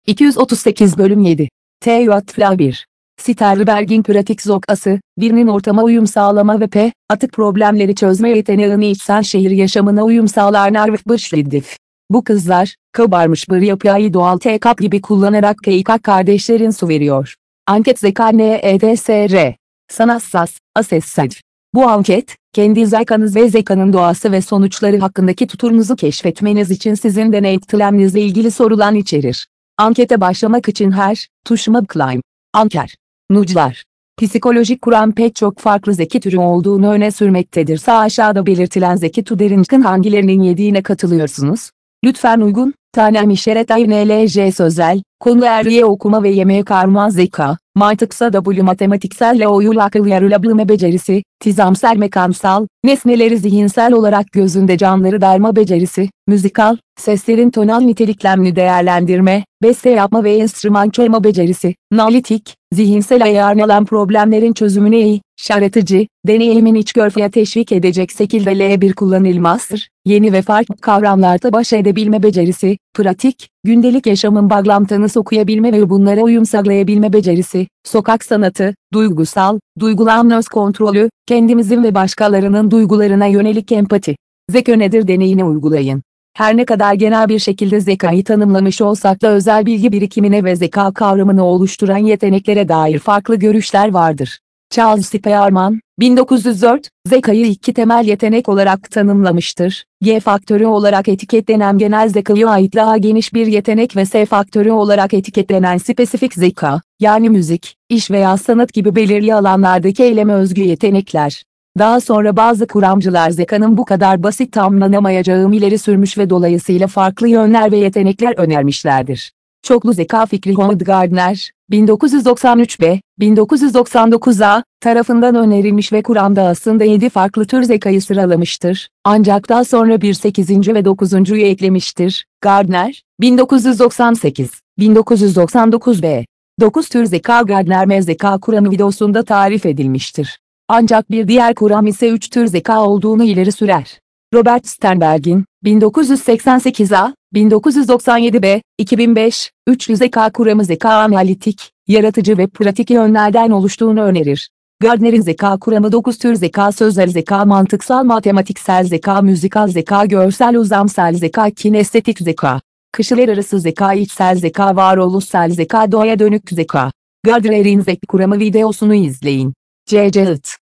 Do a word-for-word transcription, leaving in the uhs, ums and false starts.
iki yüz otuz sekiz bölüm yedi. Teotihuacan bir. Sternberg'in pratik zokası, birinin ortama uyum sağlama ve p. atık problemleri çözme yeteneğini içsel şehir yaşamına uyum sağlar Narvik. Bu kızlar, kabarmış bir yapıyı doğal teğkap gibi kullanarak teğkap kardeşlerin su veriyor. Anket zeka N E D S R. Sanatsas, assessed. Bu anket, kendi zekanız ve zekanın doğası ve sonuçları hakkındaki tutununuzu keşfetmeniz için sizin deney işleminizle ilgili sorular içerir. Ankete başlamak için her, tuşuma climb. Anker. Nuclar. Psikolojik kuram pek çok farklı zeki türü olduğunu öne sürmektedir. Sağ aşağıda belirtilen zeki türlerin hangilerinin yediğine katılıyorsunuz? Lütfen uygun, tanem işaret I N L J sözel, konu erliğe okuma ve yemeğe karman zeka, mantıksal W matematiksel L O'yul akıl yarılabilme becerisi, tizamsel mekansal, nesneleri zihinsel olarak gözünde canları darma becerisi, müzikal, seslerin tonal niteliklerini değerlendirme, beste yapma ve enstrüman çalma becerisi, analitik, zihinsel ayarlanan problemlerin çözümüne iyi, şaratıcı, deneyimin içgörüye teşvik edecek şekilde L bir kullanılmazdır, yeni ve farklı kavramlarda baş edebilme becerisi, pratik, gündelik yaşamın bağlantını sokuyabilme ve bunlara uyum sağlayabilme becerisi, sokak sanatı, duygusal, duyguların öz kontrolü, kendimizin ve başkalarının duygularına yönelik empati. Zeka nedir deneyini uygulayın. Her ne kadar genel bir şekilde zekayı tanımlamış olsak da özel bilgi birikimine ve zeka kavramını oluşturan yeteneklere dair farklı görüşler vardır. Charles Spearman, bin dokuz yüz dört, zekayı iki temel yetenek olarak tanımlamıştır. G faktörü olarak etiketlenen genel zekaya ait daha geniş bir yetenek ve S faktörü olarak etiketlenen spesifik zeka, yani müzik, iş veya sanat gibi belirli alanlardaki eyleme özgü yetenekler. Daha sonra bazı kuramcılar zekanın bu kadar basit tanımlanamayacağını ileri sürmüş ve dolayısıyla farklı yönler ve yetenekler önermişlerdir. Çoklu zeka fikri Howard Gardner, bin dokuz yüz doksan üç B, bin dokuz yüz doksan dokuz A tarafından önerilmiş ve Kur'an'da aslında yedi farklı tür zekayı sıralamıştır. Ancak daha sonra bir sekizinci ve dokuzuncuyu eklemiştir. Gardner, bin dokuz yüz doksan sekiz, bin dokuz yüz doksan dokuz B. dokuz tür zeka Gardner M zeka kuramı videosunda tarif edilmiştir. Ancak bir diğer kuram ise üç tür zeka olduğunu ileri sürer. Robert Sternberg'in, bin dokuz yüz seksen sekiz A, bin dokuz yüz doksan yedi B, iki bin beş, üçlü zeka kuramı zeka analitik, yaratıcı ve pratik yönlerden oluştuğunu önerir. Gardner'in zeka kuramı dokuz tür zeka sözel zeka mantıksal matematiksel zeka müzikal zeka görsel uzamsal zeka kinestetik zeka, kişiler arası zeka içsel zeka varoluşsal zeka doğaya dönük zeka. Gardner'in zeka kuramı videosunu izleyin. C C It